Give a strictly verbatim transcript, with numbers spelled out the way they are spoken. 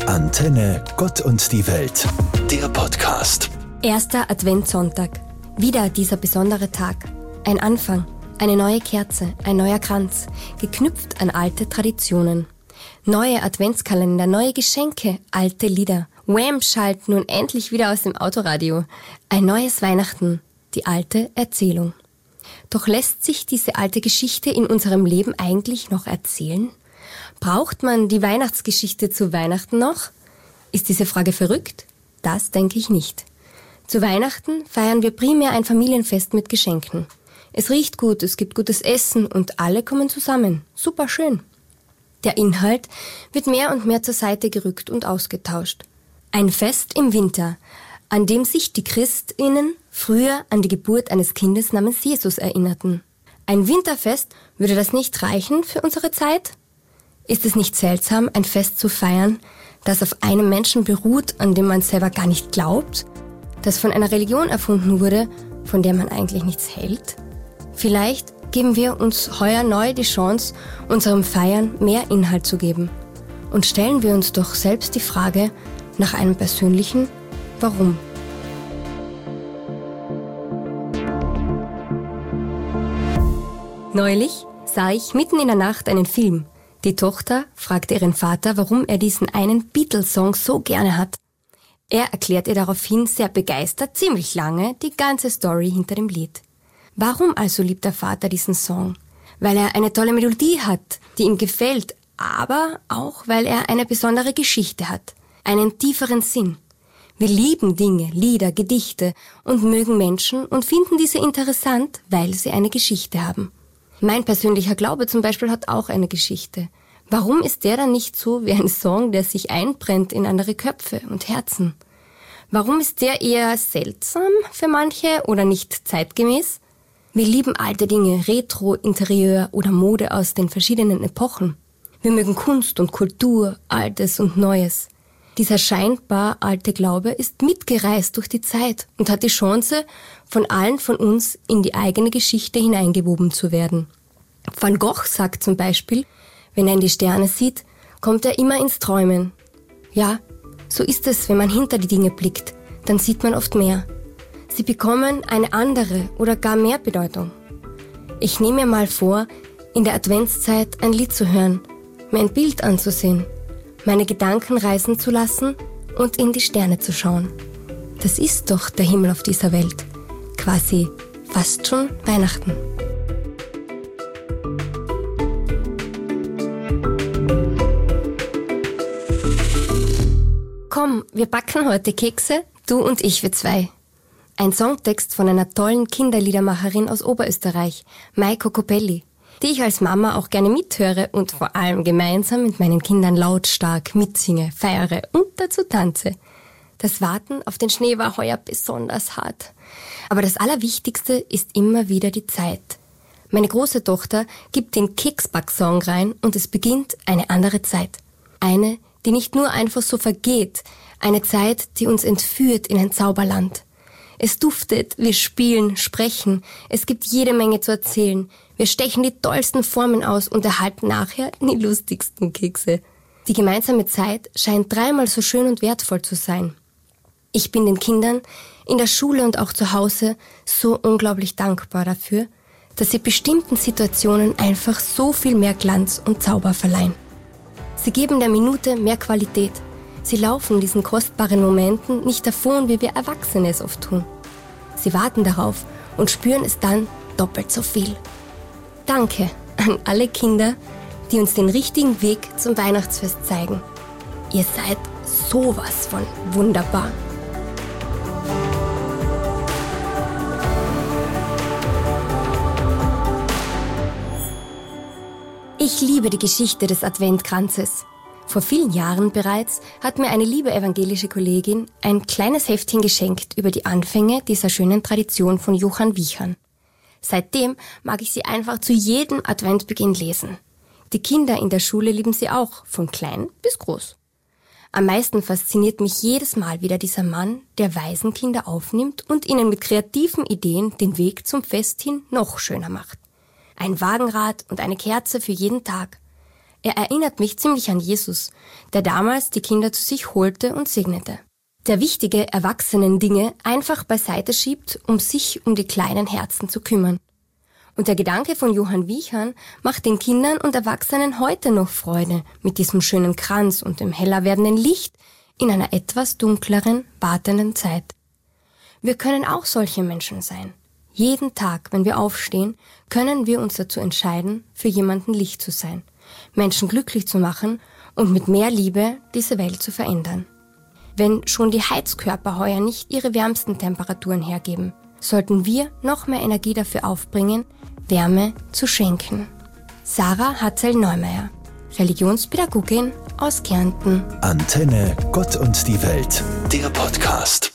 Antenne Gott und die Welt, der Podcast. Erster Adventssonntag. Wieder dieser besondere Tag. Ein Anfang, eine neue Kerze, ein neuer Kranz, geknüpft an alte Traditionen. Neue Adventskalender, neue Geschenke, alte Lieder. Wham schallt nun endlich wieder aus dem Autoradio. Ein neues Weihnachten, die alte Erzählung. Doch lässt sich diese alte Geschichte in unserem Leben eigentlich noch erzählen? Braucht man die Weihnachtsgeschichte zu Weihnachten noch? Ist diese Frage verrückt? Das denke ich nicht. Zu Weihnachten feiern wir primär ein Familienfest mit Geschenken. Es riecht gut, es gibt gutes Essen und alle kommen zusammen. Super schön. Der Inhalt wird mehr und mehr zur Seite gerückt und ausgetauscht. Ein Fest im Winter, an dem sich die ChristInnen früher an die Geburt eines Kindes namens Jesus erinnerten. Ein Winterfest, würde das nicht reichen für unsere Zeit? Ist es nicht seltsam, ein Fest zu feiern, das auf einem Menschen beruht, an dem man selber gar nicht glaubt, das von einer Religion erfunden wurde, von der man eigentlich nichts hält? Vielleicht geben wir uns heuer neu die Chance, unserem Feiern mehr Inhalt zu geben. Und stellen wir uns doch selbst die Frage nach einem persönlichen Warum. Neulich sah ich mitten in der Nacht einen Film. Die Tochter fragte ihren Vater, warum er diesen einen Beatles-Song so gerne hat. Er erklärt ihr daraufhin sehr begeistert, ziemlich lange, die ganze Story hinter dem Lied. Warum also liebt der Vater diesen Song? Weil er eine tolle Melodie hat, die ihm gefällt, aber auch, weil er eine besondere Geschichte hat, einen tieferen Sinn. Wir lieben Dinge, Lieder, Gedichte und mögen Menschen und finden diese interessant, weil sie eine Geschichte haben. Mein persönlicher Glaube zum Beispiel hat auch eine Geschichte. Warum ist der dann nicht so wie ein Song, der sich einbrennt in andere Köpfe und Herzen? Warum ist der eher seltsam für manche oder nicht zeitgemäß? Wir lieben alte Dinge, Retro, Interieur oder Mode aus den verschiedenen Epochen. Wir mögen Kunst und Kultur, Altes und Neues. Dieser scheinbar alte Glaube ist mitgereist durch die Zeit und hat die Chance, von allen von uns in die eigene Geschichte hineingewoben zu werden. Van Gogh sagt zum Beispiel, wenn er in die Sterne sieht, kommt er immer ins Träumen. Ja, so ist es, wenn man hinter die Dinge blickt, dann sieht man oft mehr. Sie bekommen eine andere oder gar mehr Bedeutung. Ich nehme mir mal vor, in der Adventszeit ein Lied zu hören, mir ein Bild anzusehen, meine Gedanken reisen zu lassen und in die Sterne zu schauen. Das ist doch der Himmel auf dieser Welt. Quasi fast schon Weihnachten. Komm, wir backen heute Kekse, du und ich, wir zwei. Ein Songtext von einer tollen Kinderliedermacherin aus Oberösterreich, Maiko Copelli, die ich als Mama auch gerne mithöre und vor allem gemeinsam mit meinen Kindern lautstark mitsinge, feiere und dazu tanze. Das Warten auf den Schnee war heuer besonders hart. Aber das Allerwichtigste ist immer wieder die Zeit. Meine große Tochter gibt den Keksback-Song rein und es beginnt eine andere Zeit. Eine, die nicht nur einfach so vergeht, eine Zeit, die uns entführt in ein Zauberland. Es duftet, wir spielen, sprechen, es gibt jede Menge zu erzählen. Wir stechen die tollsten Formen aus und erhalten nachher die lustigsten Kekse. Die gemeinsame Zeit scheint dreimal so schön und wertvoll zu sein. Ich bin den Kindern in der Schule und auch zu Hause so unglaublich dankbar dafür, dass sie bestimmten Situationen einfach so viel mehr Glanz und Zauber verleihen. Sie geben der Minute mehr Qualität. Sie laufen diesen kostbaren Momenten nicht davon, wie wir Erwachsene es oft tun. Sie warten darauf und spüren es dann doppelt so viel. Danke an alle Kinder, die uns den richtigen Weg zum Weihnachtsfest zeigen. Ihr seid sowas von wunderbar. Ich liebe die Geschichte des Adventkranzes. Vor vielen Jahren bereits hat mir eine liebe evangelische Kollegin ein kleines Heftchen geschenkt über die Anfänge dieser schönen Tradition von Johann Wichern. Seitdem mag ich sie einfach zu jedem Adventbeginn lesen. Die Kinder in der Schule lieben sie auch, von klein bis groß. Am meisten fasziniert mich jedes Mal wieder dieser Mann, der Waisenkinder aufnimmt und ihnen mit kreativen Ideen den Weg zum Fest hin noch schöner macht. Ein Wagenrad und eine Kerze für jeden Tag. Er erinnert mich ziemlich an Jesus, der damals die Kinder zu sich holte und segnete. Der wichtige Erwachsenen-Dinge einfach beiseite schiebt, um sich um die kleinen Herzen zu kümmern. Und der Gedanke von Johann Wiechern macht den Kindern und Erwachsenen heute noch Freude mit diesem schönen Kranz und dem heller werdenden Licht in einer etwas dunkleren, wartenden Zeit. Wir können auch solche Menschen sein. Jeden Tag, wenn wir aufstehen, können wir uns dazu entscheiden, für jemanden Licht zu sein, Menschen glücklich zu machen und mit mehr Liebe diese Welt zu verändern. Wenn schon die Heizkörper heuer nicht ihre wärmsten Temperaturen hergeben, sollten wir noch mehr Energie dafür aufbringen, Wärme zu schenken. Sarah Hatzel-Neumeier, Religionspädagogin aus Kärnten. Antenne Gott und die Welt, der Podcast.